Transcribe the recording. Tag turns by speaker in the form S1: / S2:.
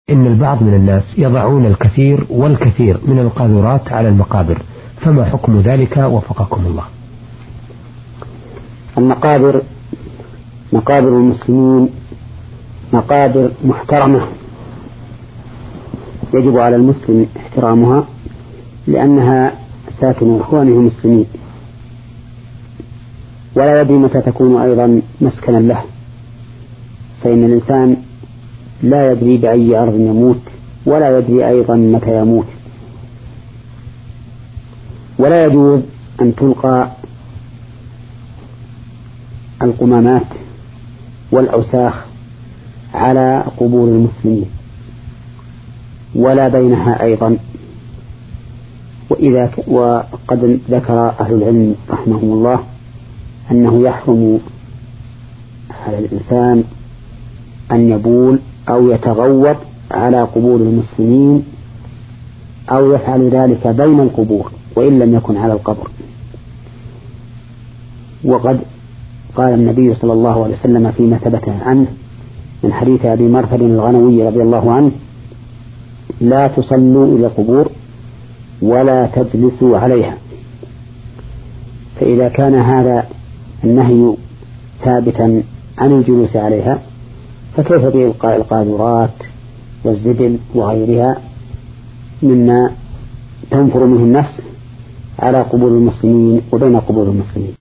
S1: إن البعض من الناس يضعون الكثير والكثير من القاذورات على المقابر، فما حكم ذلك وفقكم الله؟
S2: المقابر مقابر المسلمين مقابر محترمة، يجب على المسلم احترامها لأنها ساكن إخوانه المسلمين، ولا يدري متى تكون أيضا مسكنا له، فإن الإنسان لا يدري بأي أرض يموت ولا يدري أيضا متى يموت. ولا يجوز أن تلقى القمامات والأوساخ على قبور المسلمين ولا بينها أيضا. وقد ذكر أهل العلم رحمهم الله أنه يحرم على الإنسان أن يبول أو يتغوط على قبور المسلمين أو يفعل ذلك بين القبور وإن لم يكن على القبر. وقد قال النبي صلى الله عليه وسلم فيما ثبت عنه من حديث أبي مرثد الغنوي رضي الله عنه: لا تصلوا إلى القبور ولا تجلسوا عليها. فإذا كان هذا النهي ثابتا عن الجلوس عليها، فكيف بإلقاء القاذورات والزبل وغيرها مما تنفر منه النفس على قبور المسلمين وبين قبور المسلمين؟